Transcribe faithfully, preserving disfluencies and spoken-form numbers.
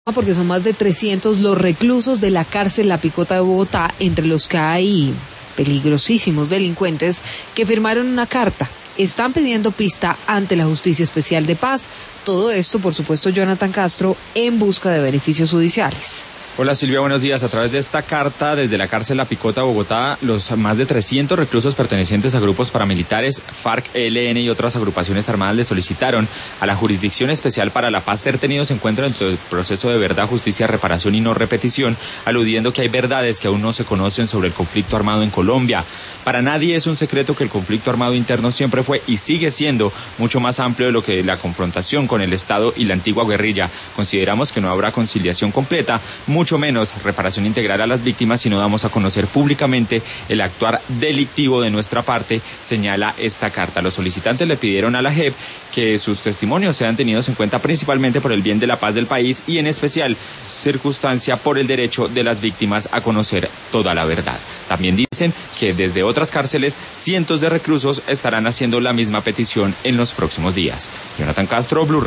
porque son más de trescientos los reclusos de la cárcel La Picota de Bogotá, entre los que hay peligrosísimos delincuentes que firmaron una carta. Están pidiendo pista ante la Justicia Especial de Paz. Todo esto, por supuesto, Jonathan Castro, en busca de beneficios judiciales. Hola Silvia, buenos días. A través de esta carta desde la cárcel La Picota, Bogotá, los más de trescientos reclusos pertenecientes a grupos paramilitares, FARC, E L N y otras agrupaciones armadas le solicitaron a la Jurisdicción Especial para la Paz ser tenidos en cuenta dentro del proceso de verdad, justicia, reparación y no repetición, aludiendo que hay verdades que aún no se conocen sobre el conflicto armado en Colombia. Para nadie es un secreto que el conflicto armado interno siempre fue y sigue siendo mucho más amplio de lo que la confrontación con el Estado y la antigua guerrilla. Consideramos que no habrá conciliación completa, mucho menos reparación integral a las víctimas si no damos a conocer públicamente el actuar delictivo de nuestra parte, señala esta carta. Los solicitantes le pidieron a la J E P que sus testimonios sean tenidos en cuenta principalmente por el bien de la paz del país y en especial circunstancia por el derecho de las víctimas a conocer toda la verdad. También dicen que desde otras cárceles cientos de reclusos estarán haciendo la misma petición en los próximos días. Jonathan Castro, Blue Radio.